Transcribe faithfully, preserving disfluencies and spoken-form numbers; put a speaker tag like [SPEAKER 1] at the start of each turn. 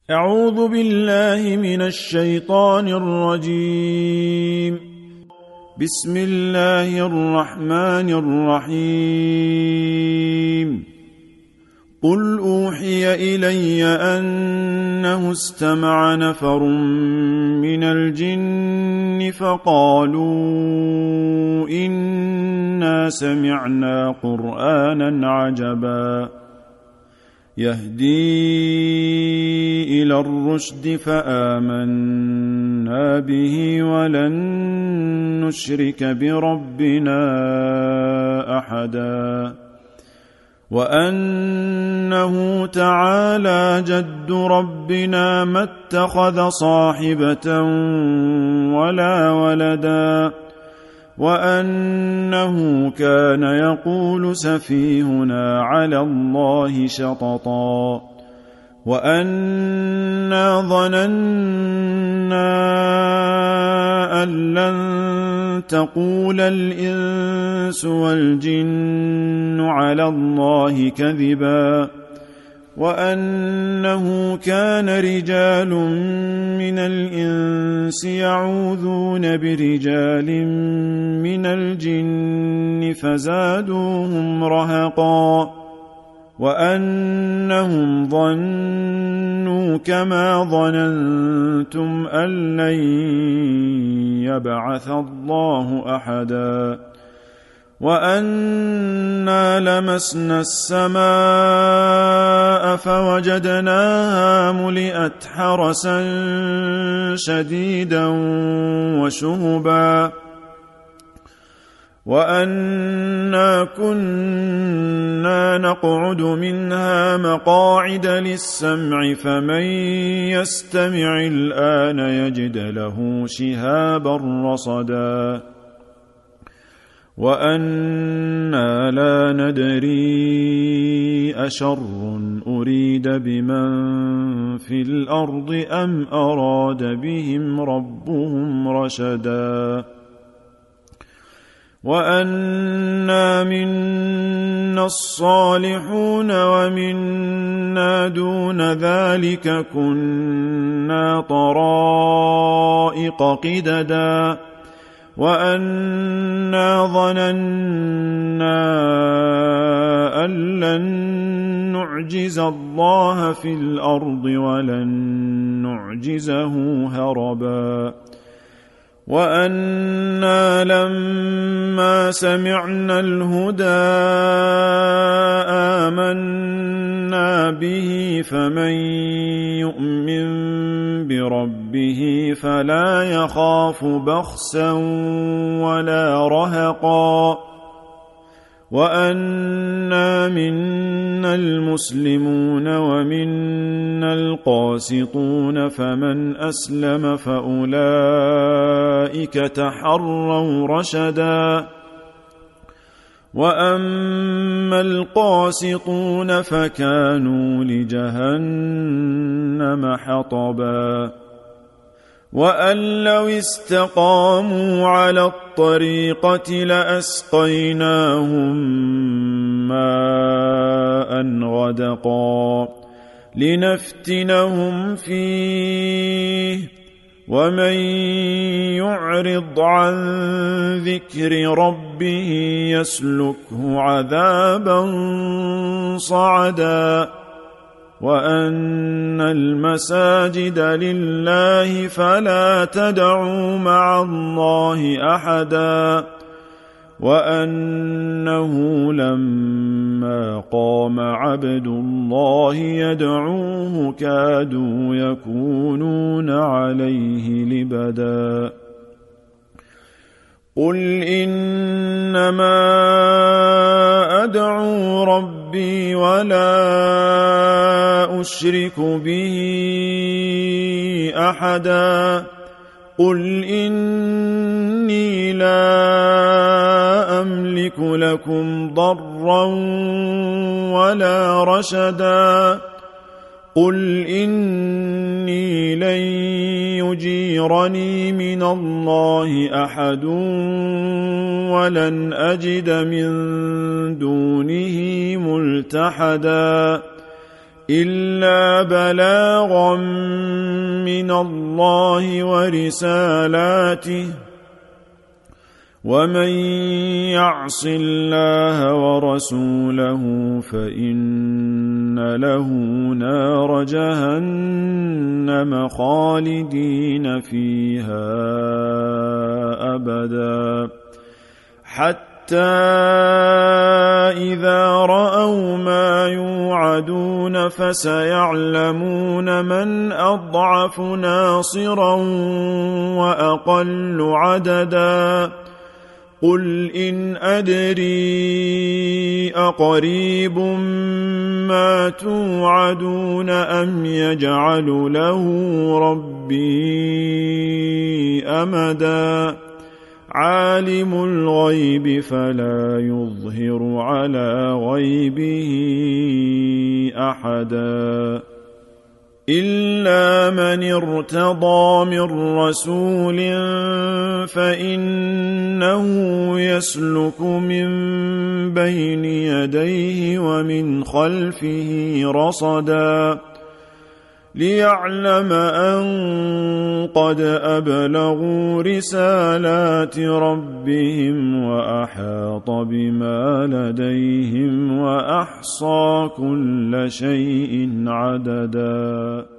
[SPEAKER 1] أعوذ بالله من الشيطان الرجيم. بسم الله الرحمن الرحيم. قل أوحي إلي أنه استمع نفر من الجن فقالوا إنا سمعنا قرآنا عجبا يهدي إلى الرشد فآمنا به ولن نشرك بربنا أحدا وأنه تعالى جد ربنا ما اتخذ صاحبة ولا ولدا وأنه كان يقول سفيهنا على الله شططا وأنا ظننا أن لن تقول الإنس والجن على الله كذبا وأنه كان رجال من الإنس يعوذون برجال من الجن فزادوهم رهقا وأنهم ظنوا كما ظننتم أن لن يبعث الله أحدا وأنا لمسنا السماء فوجدناها ملئت حرسا شديدا وشهبا وأنا كنا نقعد منها مقاعد للسمع فمن يستمع الآن يجد له شهابا رصدا وأنا لا ندري أشر أريد بمن في الأرض أم أراد بهم ربهم رشدا وأنا منا الصالحون ومنا دون ذلك كنا طرائق قددا وأنا ظننا أن لن نعجز الله في الأرض ولن نعجزه هربا وأنا لما سمعنا الهدى آمنا به فمن يؤمن بربه فلا يخاف بخسا ولا رهقا وأنا منا المسلمون ومنا القاسطون فمن أسلم فأولئك تحروا رشدا وأما القاسطون فكانوا لجهنم حطبا وأن لو استقاموا على الطريقة لأسقيناهم ماء غدقا لنفتنهم فيه ومن يعرض عن ذكر ربه يسلكه عذابا صعدا وأن المساجد لله فلا تدعوا مع الله أحدا وأنه لما قام عبد الله يدعوه كادوا يكونون عليه لبدا قل إنما أدعو ربي ولا أشرك به أحدا قل إني لا أملك لكم ضرا ولا رشدا قل إني لن يجيرني من الله أحد ولن أجد من دونه ملتحدا إلا بلاغا من الله ورسالاته ومن يعص الله ورسوله فإن له نار جهنم خالدين فيها أبدا حتى إذا رأوا ما يوعدون فسيعلمون من أضعف ناصرا وأقل عددا قل إن أدري أقريب ما توعدون أم يجعل له ربي أمدا عالم الغيب فلا يظهر على غيبه أحدا إلا من ارتضى من رسول فإنه يسلك من بين يديه ومن خلفه رصدا ليعلم أن قد أبلغوا رسالات ربهم وأحاط بما لديهم وأحصى كل شيء عددا.